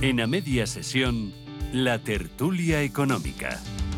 En A Media Sesión, la tertulia económica.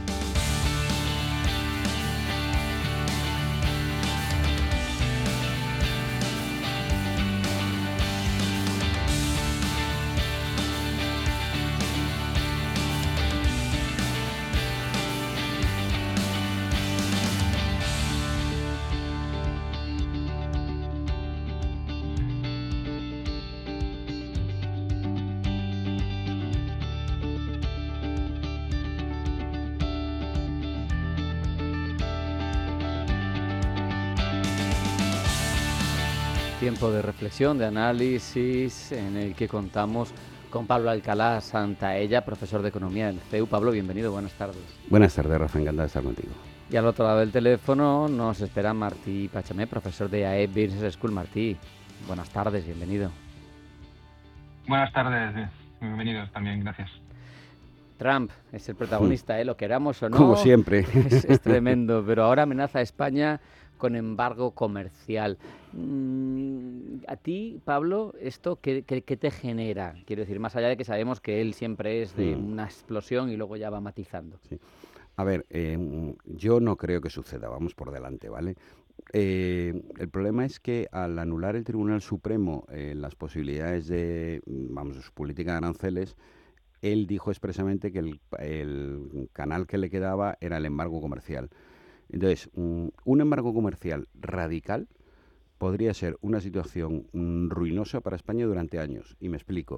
Tiempo de reflexión, de análisis, en el que contamos con Pablo Alcalá Santaella, profesor de Economía del CEU. Pablo, bienvenido, buenas tardes. Buenas tardes, Rafa, encantado de estar contigo. Y al otro lado del teléfono nos espera Martí Pachamé, profesor de AE Business School. Martí, buenas tardes, bienvenido. Buenas tardes, bienvenidos también, gracias. Trump es el protagonista, lo queramos o no. Como siempre. Es tremendo, pero ahora amenaza a España con embargo comercial. A ti, Pablo, ¿esto qué te genera? Quiero decir, más allá de que sabemos que él siempre es de una explosión y luego ya va matizando. Sí. A ver, yo no creo que suceda, vamos por delante, ¿vale? El problema es que al anular el Tribunal Supremo las posibilidades de, su política de aranceles, él dijo expresamente que el canal que le quedaba era el embargo comercial. Entonces, un embargo comercial radical podría ser una situación ruinosa para España durante años. Y me explico.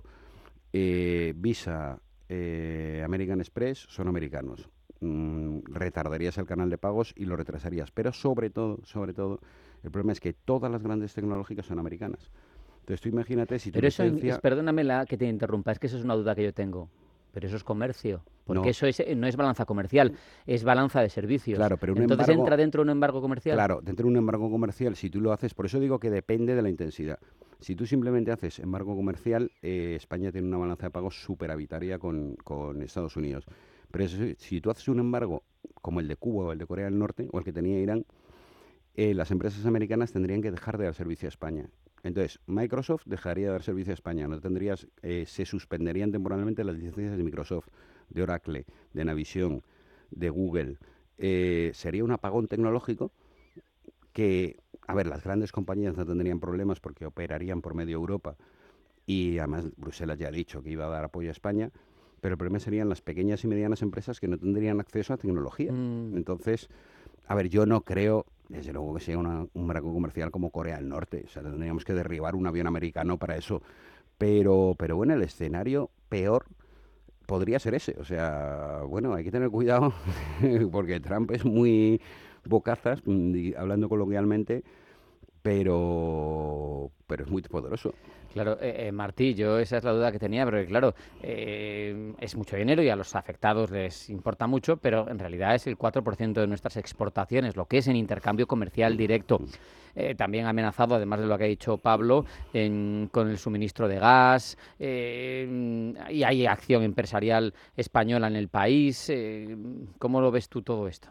Visa, American Express son americanos. Retardarías el canal de pagos y lo retrasarías. Pero sobre todo, el problema es que todas las grandes tecnológicas son americanas. Entonces tú imagínate si tu Pero eso, licencia... perdóname que te interrumpa, es que eso es una duda que yo tengo. Pero eso es comercio, porque No. eso no es balanza comercial, es balanza de servicios. Claro, pero entonces embargo, entra dentro de un embargo comercial. Claro, dentro de un embargo comercial, si tú lo haces, por eso digo que depende de la intensidad. Si tú simplemente haces embargo comercial, España tiene una balanza de pagos superavitaria con Estados Unidos. Pero eso, si tú haces un embargo como el de Cuba o el de Corea del Norte o el que tenía Irán, las empresas americanas tendrían que dejar de dar servicio a España. Entonces, Microsoft dejaría de dar servicio a España. No tendrías, se suspenderían temporalmente las licencias de Microsoft, de Oracle, de Navision, de Google. Sería un apagón tecnológico que, a ver, las grandes compañías no tendrían problemas porque operarían por medio Europa y además Bruselas ya ha dicho que iba a dar apoyo a España, pero el problema serían las pequeñas y medianas empresas que no tendrían acceso a tecnología. Entonces, a ver, yo no creo, desde luego, que sea un embargo comercial como Corea del Norte. O sea, tendríamos que derribar un avión americano para eso. Pero bueno, el escenario peor podría ser ese. O sea, bueno, hay que tener cuidado porque Trump es muy bocazas, hablando coloquialmente, pero es muy poderoso. Claro, Martí, yo esa es la duda que tenía, porque claro, es mucho dinero y a los afectados les importa mucho, pero en realidad es el 4% de nuestras exportaciones, lo que es en intercambio comercial directo. También ha amenazado, además de lo que ha dicho Pablo, con el suministro de gas, y hay acción empresarial española en el país. ¿Cómo lo ves tú todo esto?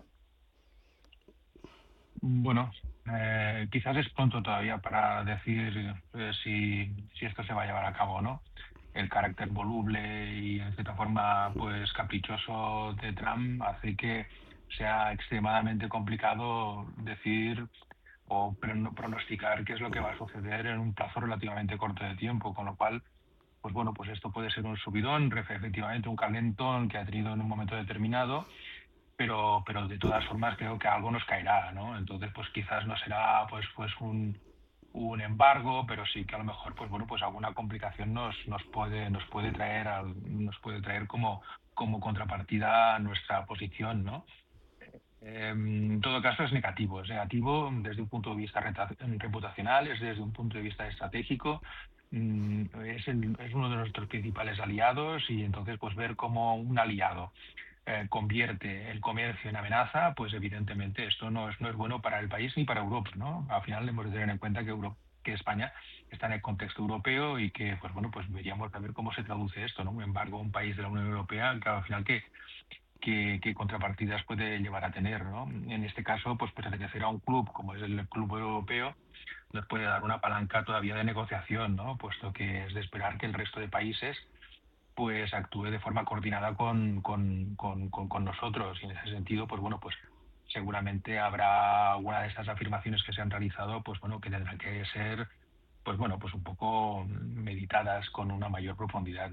Bueno, quizás es pronto todavía para decir si esto se va a llevar a cabo o no. El carácter voluble y en cierta forma pues caprichoso de Trump hace que sea extremadamente complicado decir o pronosticar qué es lo que va a suceder en un plazo relativamente corto de tiempo, con lo cual pues bueno, pues esto puede ser un subidón, efectivamente un calentón que ha tenido en un momento determinado, pero de todas formas creo que algo nos caerá, ¿no? Entonces, pues quizás no será pues un embargo, pero sí que a lo mejor pues bueno, pues alguna complicación nos puede traer como contrapartida a nuestra posición, ¿no? En todo caso es negativo desde un punto de vista reputacional, es desde un punto de vista estratégico. Es uno de nuestros principales aliados y entonces pues ver cómo un aliado convierte el comercio en amenaza, pues evidentemente esto no es bueno para el país ni para Europa, ¿no? Al final hemos de tener en cuenta que España está en el contexto europeo y que pues bueno, pues veríamos a ver cómo se traduce esto, ¿no? Un embargo a un país de la Unión Europea, que al final qué contrapartidas puede llevar a tener, ¿no? En este caso, pues pertenecer a un club como es el Club Europeo nos puede dar una palanca todavía de negociación, ¿no? Puesto que es de esperar que el resto de países pues actúe de forma coordinada con nosotros. Y en ese sentido, pues bueno, pues seguramente habrá alguna de esas afirmaciones que se han realizado, pues bueno, que tendrán que ser, pues bueno, pues un poco meditadas con una mayor profundidad.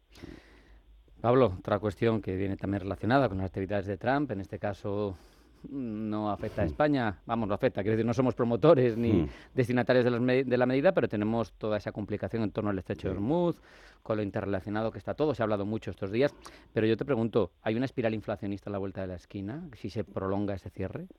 Pablo, otra cuestión que viene también relacionada con las actividades de Trump, en este caso no afecta a España, vamos, no afecta, quiero decir, no somos promotores ni destinatarios de la medida, pero tenemos toda esa complicación en torno al estrecho de Hormuz, con lo interrelacionado que está todo, se ha hablado mucho estos días, pero yo te pregunto, ¿hay una espiral inflacionista a la vuelta de la esquina si se prolonga ese cierre?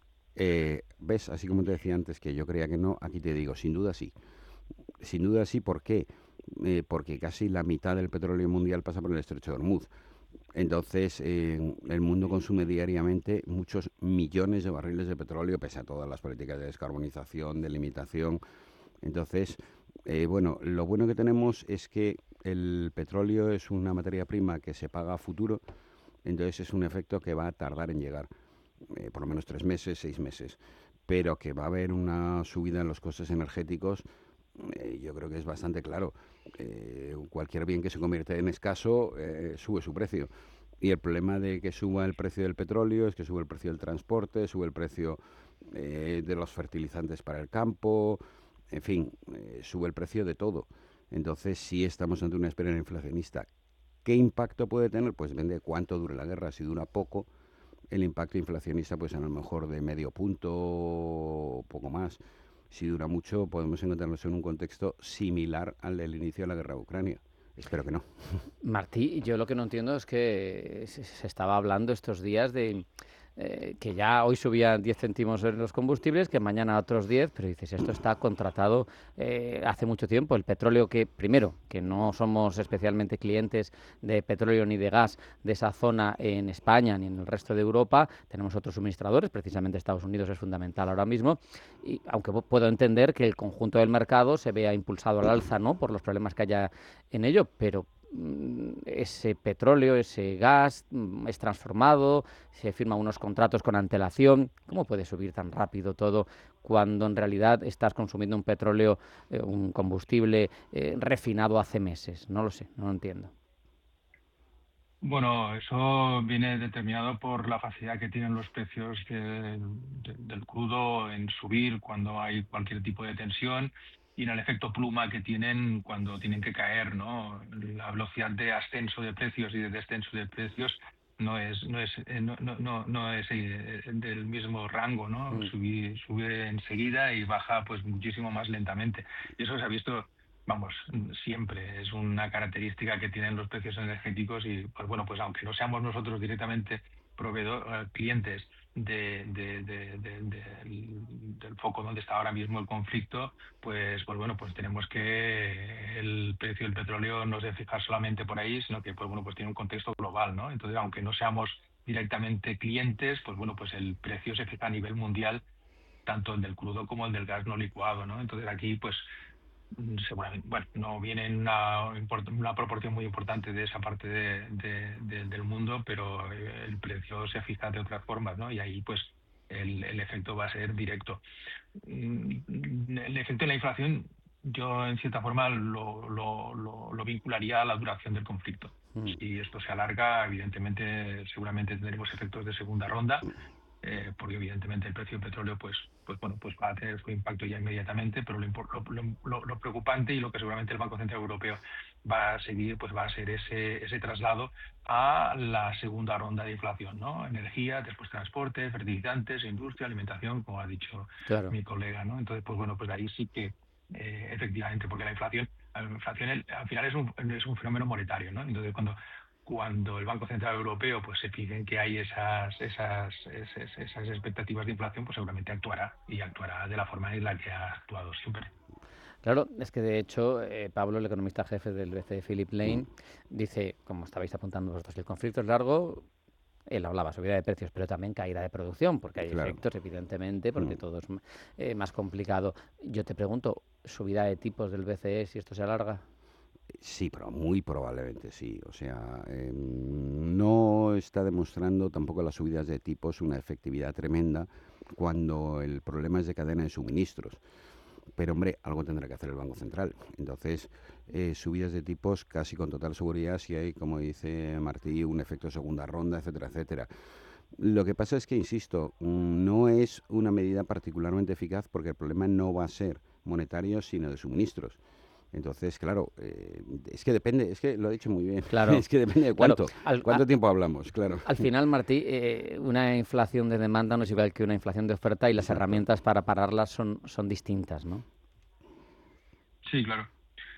¿Ves? Así como te decía antes que yo creía que no, aquí te digo, sin duda sí. Sin duda sí, ¿por qué? Porque casi la mitad del petróleo mundial pasa por el estrecho de Hormuz. Entonces, el mundo consume diariamente muchos millones de barriles de petróleo, pese a todas las políticas de descarbonización, de limitación. Entonces, bueno, lo bueno que tenemos es que el petróleo es una materia prima que se paga a futuro, entonces es un efecto que va a tardar en llegar, por lo menos 3 meses, 6 meses, pero que va a haber una subida en los costes energéticos. Yo creo que es bastante claro. Cualquier bien que se convierte en escaso sube su precio. Y el problema de que suba el precio del petróleo es que sube el precio del transporte, sube el precio de los fertilizantes para el campo, en fin, sube el precio de todo. Entonces sí estamos ante una espiral inflacionista. ¿Qué impacto puede tener? Pues depende de cuánto dure la guerra. Si dura poco, el impacto inflacionista pues a lo mejor de medio punto o poco más. Si dura mucho, podemos encontrarnos en un contexto similar al del inicio de la guerra de Ucrania. Espero que no. Martí, yo lo que no entiendo es que se estaba hablando estos días de que ya hoy subían 10 céntimos en los combustibles, que mañana otros 10, pero dices, esto está contratado hace mucho tiempo. El petróleo que, primero, que no somos especialmente clientes de petróleo ni de gas de esa zona en España ni en el resto de Europa, tenemos otros suministradores, precisamente Estados Unidos es fundamental ahora mismo, y aunque puedo entender que el conjunto del mercado se vea impulsado al alza, ¿no?, por los problemas que haya en ello, pero ese petróleo, ese gas es transformado, se firman unos contratos con antelación. ¿Cómo puede subir tan rápido todo cuando en realidad estás consumiendo un petróleo, un combustible refinado hace meses? No lo sé, no lo entiendo. Bueno, eso viene determinado por la facilidad que tienen los precios del crudo en subir cuando hay cualquier tipo de tensión y en el efecto pluma que tienen cuando tienen que caer, ¿no? La velocidad de ascenso de precios y de descenso de precios no es del mismo rango, ¿no? Sube enseguida y baja pues muchísimo más lentamente. Y eso se ha visto. Vamos, siempre es una característica que tienen los precios energéticos y, pues bueno, pues aunque no seamos nosotros directamente clientes del foco donde está ahora mismo el conflicto, pues bueno, pues tenemos que el precio del petróleo no se fija solamente por ahí, sino que, pues bueno, pues tiene un contexto global, ¿no? Entonces, aunque no seamos directamente clientes, pues bueno, pues el precio se fija a nivel mundial, tanto el del crudo como el del gas no licuado, ¿no? Entonces aquí, pues seguramente, bueno, no viene en una proporción muy importante de esa parte del mundo, pero el precio se fija de otras formas, ¿no? Y ahí, pues, el efecto va a ser directo. El efecto de la inflación, yo en cierta forma lo vincularía a la duración del conflicto. Si esto se alarga, evidentemente, seguramente tendremos efectos de segunda ronda. Porque evidentemente el precio del petróleo pues bueno, pues va a tener su impacto ya inmediatamente, pero lo preocupante y lo que seguramente el Banco Central Europeo va a seguir, pues va a ser ese traslado a la segunda ronda de inflación, ¿no? Energía, después transporte, fertilizantes, industria, alimentación, como ha dicho Claro. mi colega, ¿no? Entonces, pues bueno, pues ahí sí que efectivamente, porque la inflación al final es un fenómeno monetario, ¿no? Entonces, cuando el Banco Central Europeo pues se fije en que hay esas expectativas de inflación, pues seguramente actuará de la forma en la que ha actuado siempre. Claro, es que de hecho Pablo, el economista jefe del BCE, Philip Lane, dice, como estabais apuntando vosotros, que el conflicto es largo. Él hablaba subida de precios, pero también caída de producción, porque hay efectos, evidentemente, porque todo es más complicado. Yo te pregunto, ¿subida de tipos del BCE si esto se alarga? Sí, pero muy probablemente sí. O sea, no está demostrando tampoco las subidas de tipos una efectividad tremenda cuando el problema es de cadena de suministros. Pero, hombre, algo tendrá que hacer el Banco Central. Entonces, subidas de tipos casi con total seguridad si hay, como dice Martí, un efecto segunda ronda, etcétera, etcétera. Lo que pasa es que, insisto, no es una medida particularmente eficaz porque el problema no va a ser monetario, sino de suministros. Entonces, claro, es que depende, es que lo ha dicho muy bien, Claro, es que depende de claro. cuánto tiempo hablamos, claro. Al final, Martí, una inflación de demanda no es igual que una inflación de oferta y las Exacto. herramientas para pararlas son distintas, ¿no? Sí, claro.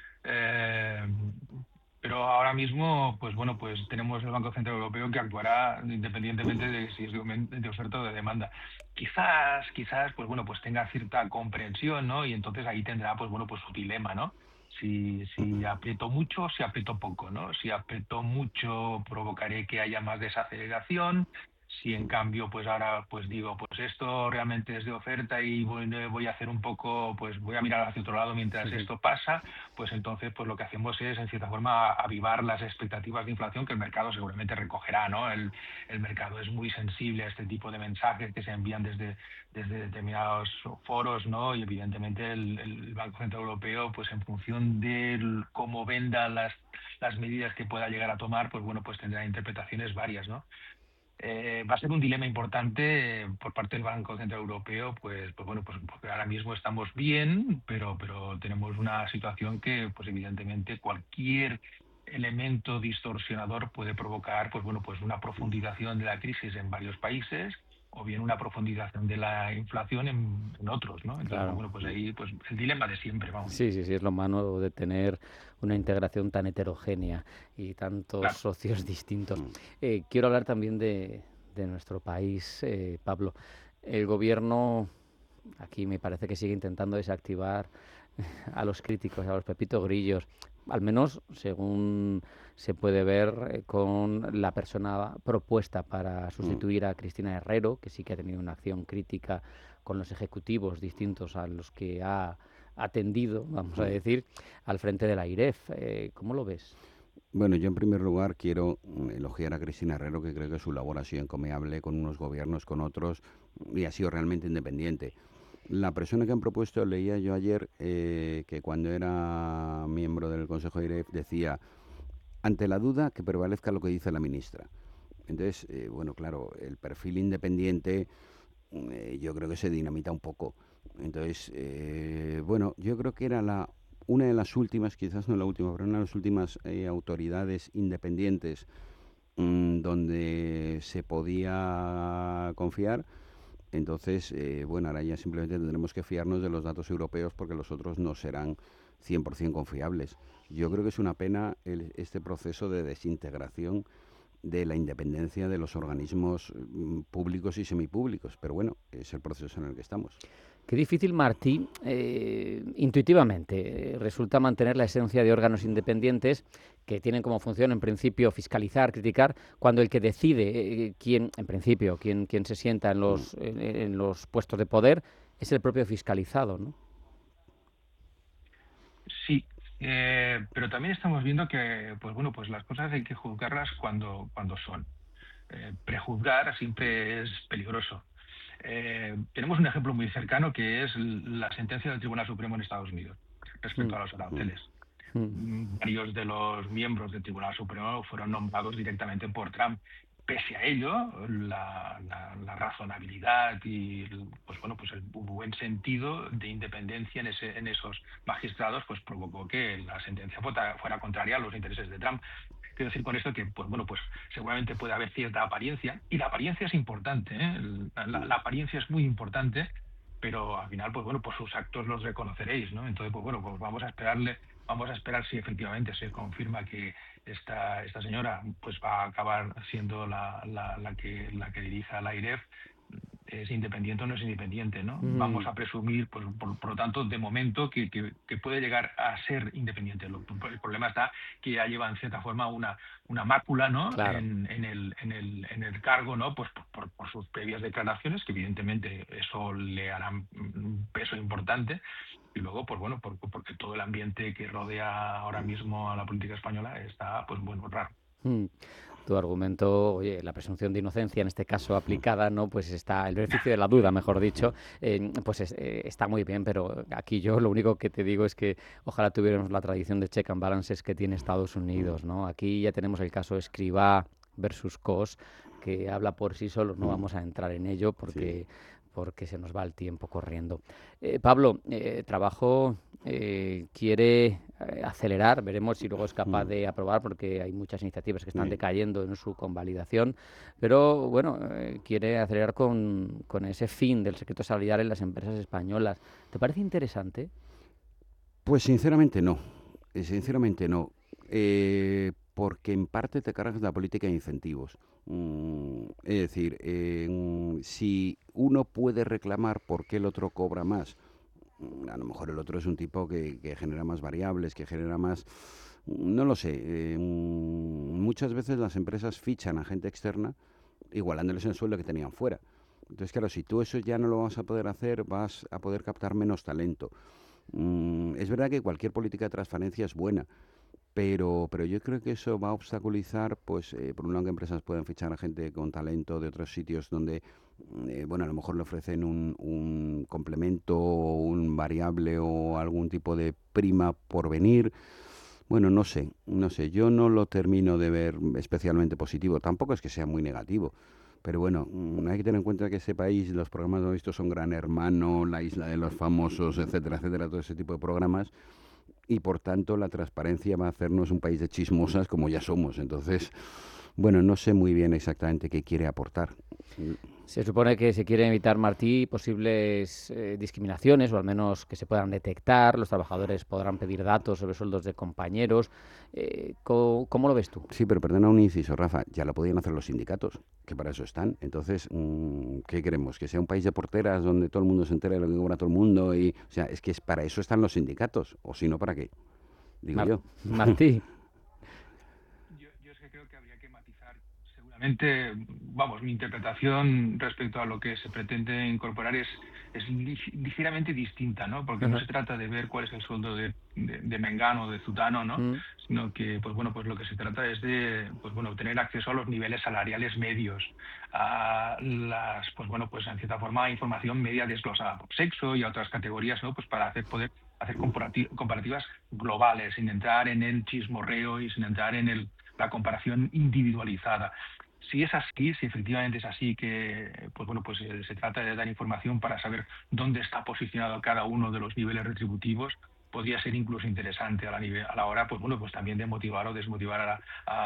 Eh, pero ahora mismo, pues bueno, pues tenemos el Banco Central Europeo que actuará independientemente de si es de oferta o de demanda. Quizás, pues bueno, pues tenga cierta comprensión, ¿no? Y entonces ahí tendrá, pues bueno, pues su dilema, ¿no? Si aprieto mucho, si aprieto poco, ¿no? Si aprieto mucho, provocaré que haya más desaceleración. Si en cambio, pues ahora, pues digo, pues esto realmente es de oferta y voy a hacer un poco, pues voy a mirar hacia otro lado mientras esto pasa, pues entonces pues lo que hacemos es en cierta forma avivar las expectativas de inflación que el mercado seguramente recogerá, ¿no? El mercado es muy sensible a este tipo de mensajes que se envían desde determinados foros, ¿no? Y evidentemente el Banco Central Europeo, pues en función de cómo venda las medidas que pueda llegar a tomar, pues bueno, pues tendrá interpretaciones varias, ¿no? Va a ser un dilema importante por parte del Banco Central Europeo, pues bueno, pues porque ahora mismo estamos bien, pero tenemos una situación que, pues evidentemente, cualquier elemento distorsionador puede provocar, pues bueno, pues una profundización de la crisis en varios países o bien una profundización de la inflación en otros, ¿no? Entonces, pues Claro. bueno, pues ahí, pues el dilema de siempre, vamos. Sí, es lo malo de tener una integración tan heterogénea y tantos Claro. socios distintos. Mm. Quiero hablar también de nuestro país, Pablo. El gobierno aquí me parece que sigue intentando desactivar a los críticos, a los Pepito Grillos, al menos según se puede ver con la persona propuesta para sustituir a Cristina Herrero, que sí que ha tenido una acción crítica con los ejecutivos distintos a los que ha atendido, vamos a decir, al frente de la AIREF. ¿Cómo lo ves? Bueno, yo en primer lugar quiero elogiar a Cristina Herrero, que creo que su labor ha sido encomiable con unos gobiernos, con otros, y ha sido realmente independiente. La persona que han propuesto, leía yo ayer, que cuando era miembro del Consejo de IREF decía, ante la duda, que prevalezca lo que dice la ministra. Entonces, bueno, claro, el perfil independiente yo creo que se dinamita un poco. Entonces, bueno, yo creo que era una de las últimas, quizás no la última, pero una de las últimas autoridades independientes donde se podía confiar. Entonces, bueno, ahora ya simplemente tendremos que fiarnos de los datos europeos porque los otros no serán 100% confiables. Yo creo que es una pena este proceso de desintegración de la independencia de los organismos públicos y semipúblicos, pero bueno, es el proceso en el que estamos. Qué difícil, Martí, intuitivamente, resulta mantener la esencia de órganos independientes que tienen como función, en principio, fiscalizar, criticar, cuando el que decide quién, en principio, quién se sienta en los puestos de poder es el propio fiscalizado, ¿no? Sí, pero también estamos viendo que, pues bueno, pues las cosas hay que juzgarlas cuando son. Prejuzgar siempre es peligroso. Tenemos un ejemplo muy cercano que es la sentencia del Tribunal Supremo en Estados Unidos respecto Mm, a los aranceles. mm. Varios de los miembros del Tribunal Supremo fueron nombrados directamente por Trump. Pese a ello, la razonabilidad y pues bueno, pues el buen sentido de independencia en esos magistrados pues provocó que la sentencia fuera contraria a los intereses de Trump. Quiero decir con esto que, pues bueno, pues seguramente puede haber cierta apariencia, y la apariencia es importante, ¿eh? La apariencia es muy importante, pero al final, pues bueno, por sus actos los reconoceréis, ¿no? Entonces, pues bueno, pues vamos a esperar si efectivamente se confirma que esta señora pues va a acabar siendo la que dirija la AIREF, es independiente o no es independiente, ¿no? Vamos a presumir, pues, por lo tanto, de momento, que puede llegar a ser independiente. El problema está que ya lleva, en cierta forma, una mácula, ¿no? Claro. En el cargo, ¿no? Pues por sus previas declaraciones, que evidentemente eso le hará un peso importante. Y luego, pues bueno, porque todo el ambiente que rodea ahora mismo a la política española está, pues bueno, raro. Mm. Tu argumento, oye, la presunción de inocencia en este caso aplicada, ¿no? Pues está, el beneficio de la duda, mejor dicho, está muy bien, pero aquí yo lo único que te digo es que ojalá tuviéramos la tradición de check and balances que tiene Estados Unidos, ¿no? Aquí ya tenemos el caso Escrivá versus Cos, que habla por sí solo, no vamos a entrar en ello porque se nos va el tiempo corriendo. Pablo, trabajo quiere acelerar, veremos si luego es capaz de aprobar, porque hay muchas iniciativas que están decayendo en su convalidación, pero bueno, quiere acelerar con ese fin del secreto salarial en las empresas españolas. ¿Te parece interesante? Pues sinceramente no, sinceramente no, porque en parte te cargas la política de incentivos. Es decir, si uno puede reclamar por qué el otro cobra más, a lo mejor el otro es un tipo que genera más variables, que genera más... No lo sé. Muchas veces las empresas fichan a gente externa igualándoles el sueldo que tenían fuera. Entonces, claro, si tú eso ya no lo vas a poder hacer, vas a poder captar menos talento. Es verdad que cualquier política de transparencia es buena, pero yo creo que eso va a obstaculizar, pues, por un lado, que empresas pueden fichar a gente con talento de otros sitios donde, bueno, a lo mejor le ofrecen un complemento o un variable o algún tipo de prima por venir. Bueno, no sé, yo no lo termino de ver especialmente positivo. Tampoco es que sea muy negativo. Pero bueno, hay que tener en cuenta que ese país, los programas de estos son Gran Hermano, La Isla de los Famosos, etcétera, etcétera, todo ese tipo de programas. Y por tanto la transparencia va a hacernos un país de chismosas como ya somos. Entonces, bueno, no sé muy bien exactamente qué quiere aportar. Se supone que se quiere evitar, Martí, posibles discriminaciones, o al menos que se puedan detectar. Los trabajadores podrán pedir datos sobre sueldos de compañeros. ¿Cómo lo ves tú? Sí, pero perdona un inciso, Rafa, ya lo podían hacer los sindicatos, que para eso están. Entonces, ¿qué queremos? ¿Que sea un país de porteras donde todo el mundo se entere de lo que cobra todo el mundo? O sea, es que para eso están los sindicatos, o si no, ¿para qué? Digo yo. Martí. Yo es que creo que habría que matizar seguramente, vamos, mi interpretación respecto a lo que se pretende incorporar es ligeramente distinta, ¿no? Porque no se trata de ver cuál es el sueldo de Mengano o de Zutano, ¿no? Sino que, pues bueno, pues lo que se trata es de, pues bueno, tener acceso a los niveles salariales medios, a las, pues bueno, pues en cierta forma información media desglosada por sexo y a otras categorías, ¿no? Pues para poder hacer comparativas globales, sin entrar en el chismorreo y sin entrar en la comparación individualizada. Si es así, si efectivamente es así, que pues bueno, pues se trata de dar información para saber dónde está posicionado cada uno de los niveles retributivos, podría ser incluso interesante a la hora, pues bueno, pues también de motivar o desmotivar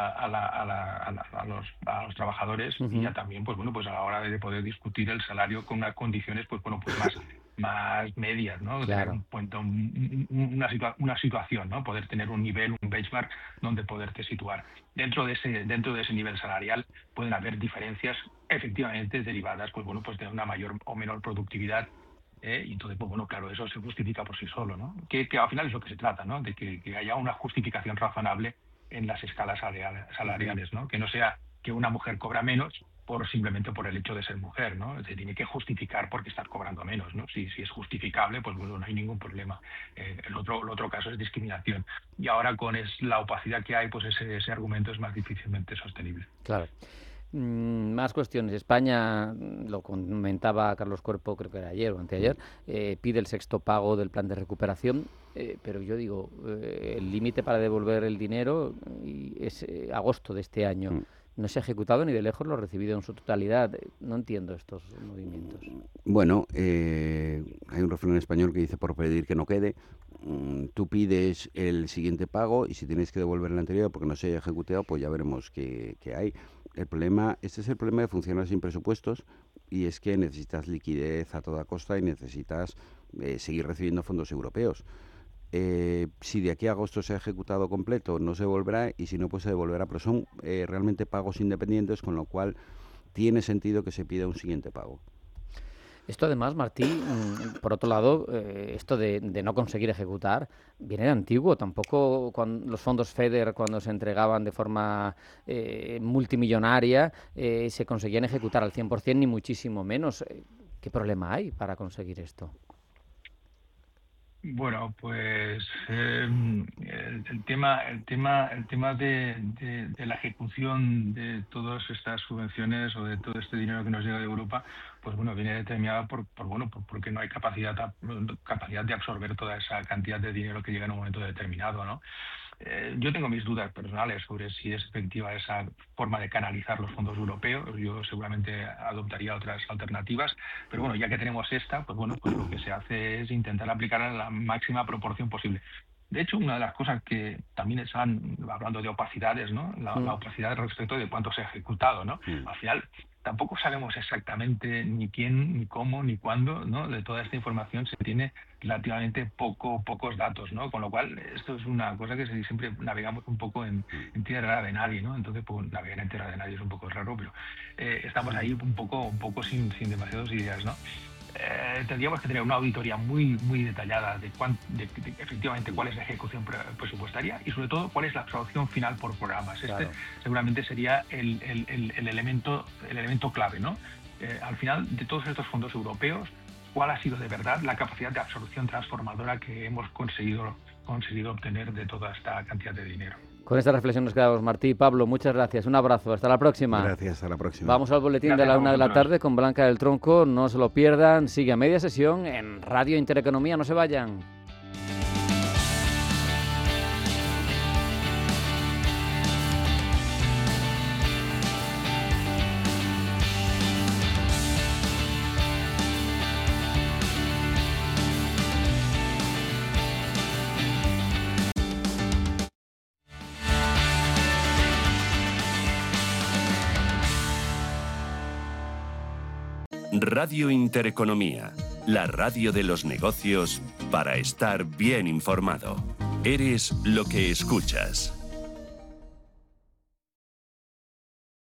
a los trabajadores y ya también, pues bueno, pues a la hora de poder discutir el salario con unas condiciones, pues bueno, pues más medias, ¿no? Claro. Tener una situación, ¿no? Poder tener un nivel, un benchmark donde poderte situar. Dentro de ese nivel salarial pueden haber diferencias efectivamente derivadas, pues bueno, pues de una mayor o menor productividad. Y entonces, pues bueno, claro, eso se justifica por sí solo, ¿no? Que al final es lo que se trata, ¿no? De que haya una justificación razonable en las escalas salariales, ¿no? Que no sea que una mujer cobra menos simplemente por el hecho de ser mujer, ¿no? Se tiene que justificar porque estás cobrando menos, ¿no? Si es justificable, pues bueno, no hay ningún problema. El otro caso es discriminación. Y ahora con la opacidad que hay, pues ese argumento es más difícilmente sostenible. Claro. Más cuestiones. España, lo comentaba Carlos Cuerpo, creo que era ayer o anteayer, pide el sexto pago del plan de recuperación, pero yo digo, el límite para devolver el dinero es agosto de este año. No se ha ejecutado ni de lejos lo recibido en su totalidad. No entiendo estos movimientos. Bueno, hay un refrán en español que dice por pedir que no quede. Tú pides el siguiente pago y si tienes que devolver el anterior porque no se haya ejecutado, pues ya veremos qué hay. Este es el problema de funcionar sin presupuestos y es que necesitas liquidez a toda costa y necesitas seguir recibiendo fondos europeos. Si de aquí a agosto se ha ejecutado completo, no se devolverá y si no, pues se devolverá. Pero son realmente pagos independientes, con lo cual tiene sentido que se pida un siguiente pago. Esto además, Martí, por otro lado, esto de no conseguir ejecutar viene de antiguo. Tampoco los fondos FEDER, cuando se entregaban de forma multimillonaria, se conseguían ejecutar al 100%, ni muchísimo menos. ¿Qué problema hay para conseguir esto? Bueno, pues el tema de la ejecución de todas estas subvenciones o de todo este dinero que nos llega de Europa, pues bueno, viene determinada porque no hay capacidad de absorber toda esa cantidad de dinero que llega en un momento determinado, ¿no? Yo tengo mis dudas personales sobre si es efectiva esa forma de canalizar los fondos europeos. Yo seguramente adoptaría otras alternativas, pero bueno, ya que tenemos esta, pues bueno, pues lo que se hace es intentar aplicarla en la máxima proporción posible. De hecho, una de las cosas que también están hablando de opacidades, ¿no? La opacidad respecto de cuánto se ha ejecutado, ¿no? Al final, tampoco sabemos exactamente ni quién, ni cómo, ni cuándo, ¿no? De toda esta información se tiene relativamente pocos datos, ¿no? Con lo cual, esto es una cosa que siempre navegamos un poco en tierra de nadie, ¿no? Entonces, pues navegar en tierra de nadie es un poco raro, pero estamos ahí un poco sin demasiadas ideas, ¿no? Tendríamos que tener una auditoría muy detallada de efectivamente cuál es la ejecución presupuestaria y sobre todo cuál es la absorción final por programas. Claro. Seguramente sería el elemento clave, ¿no? Al final de todos estos fondos europeos, ¿cuál ha sido de verdad la capacidad de absorción transformadora que hemos conseguido obtener de toda esta cantidad de dinero? Con esta reflexión nos quedamos, Martí. Pablo, muchas gracias. Un abrazo. Hasta la próxima. Gracias, hasta la próxima. Vamos al boletín de la 1 de la tarde con Blanca del Tronco. No se lo pierdan. Sigue a media sesión en Radio Intereconomía. No se vayan. Radio Intereconomía, la radio de los negocios para estar bien informado. Eres lo que escuchas.